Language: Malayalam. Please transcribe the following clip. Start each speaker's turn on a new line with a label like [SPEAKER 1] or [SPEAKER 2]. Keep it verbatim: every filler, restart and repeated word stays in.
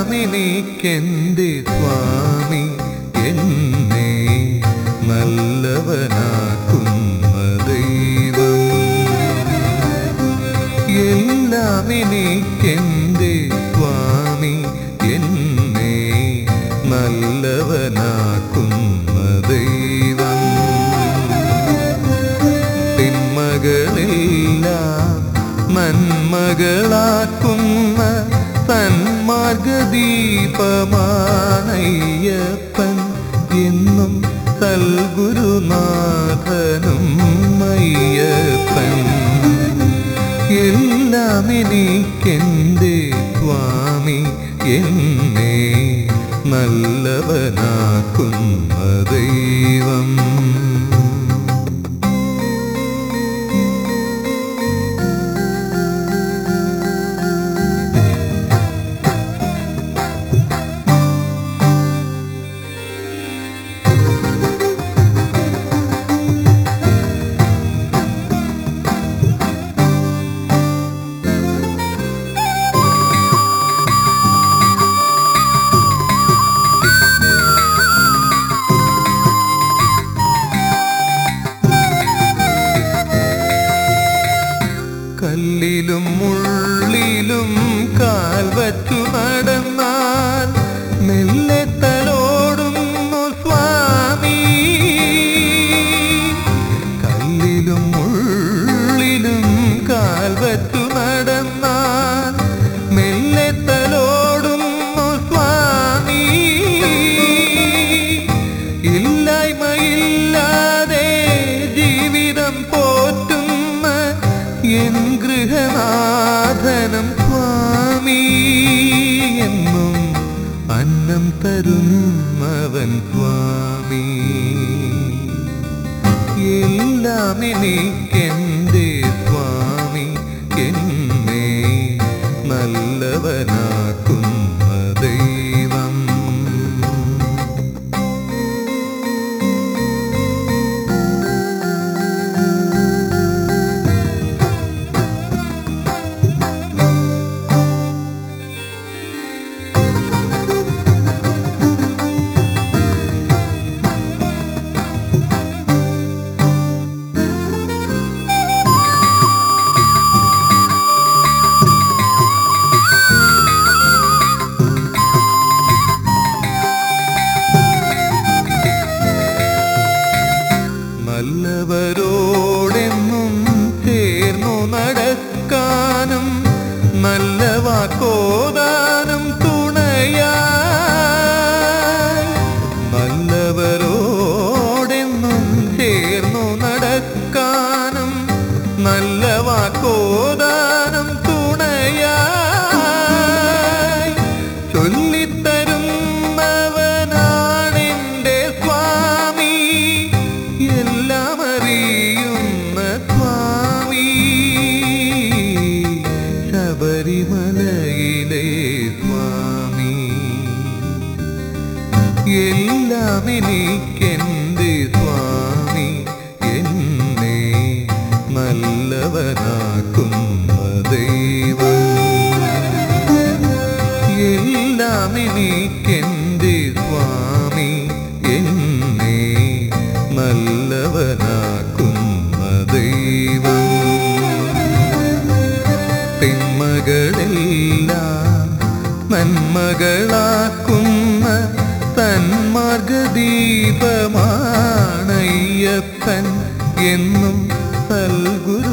[SPEAKER 1] എനിക്കെന്റെ സ്വാമി എന്നെ നല്ലവനാക്കുന്ന ദൈവം. എല്ലാം എനിക്കെന്റെ സ്വാമി എന്നെ നല്ലവനാക്കുന്ന ദൈവം. തിന്മകളെല്ലാം നന്മകളാക്കുന്ന സന്മാർഗദീപമാണയ്യപ്പൻ എന്നും സൽഗുരുനാഥനും അയ്യപ്പൻ. എല്ലാം എനിക്കെന്റെ സ്വാമി എന്നെ നല്ലവനാക്കുന്ന ദൈവം. കല്ലിലും മുള്ളിലും കാൽ വച്ചു നടന്നാൽ മെല്ലെ തലോടുന്നു സ്വാമി. കല്ലിലും മുള്ളിലും കാൽ വച്ചു നടന്നാൽ മെല്ലെ തലോടുന്നു സ്വാമി. ഇല്ലായ്മയില്ലാതെ ജീവിതം പോറ്റുന്ന എൻ ഗൃഹനാഥനം സ്വാമി. എന്നും അന്നം തരുന്നവൻ സ്വാമി. എല്ലാം എനിക്കെന്റെ സ്വാമി എന്നെ നല്ലവനാക്കുന്ന ദൈവം. നല്ലവരോടെന്നും ചേർന്നു നടക്കാനും നല്ല വാക്കോദാനം തുണയായി. നല്ലവരോടെന്നും ചേർന്നു നടക്കാനും നല്ല വാക്കോദാനം തുണയായി. ചൊല്ലിത്തരുന്നവനാണെന്റെ സ്വാമി. എല്ലാം അറിയുന്ന സ്വാമി. ശബരിമലയിലെ സ്വാമി. എല്ലാം എനിക്കെന്റെ സ്വാമി എന്നെ നല്ലവനാക്കുന്ന ദൈവം. എല്ലാം എനിക്കെന്റെ സ്വാമി എന്നെ നല്ലവനാക്കുന്ന ദൈവം. തിന്മകളെല്ലാം നന്മകളാക്കുന്ന സന്മാർഗദീപമാണയ്യപ്പൻ എന്നും സൽഗുരു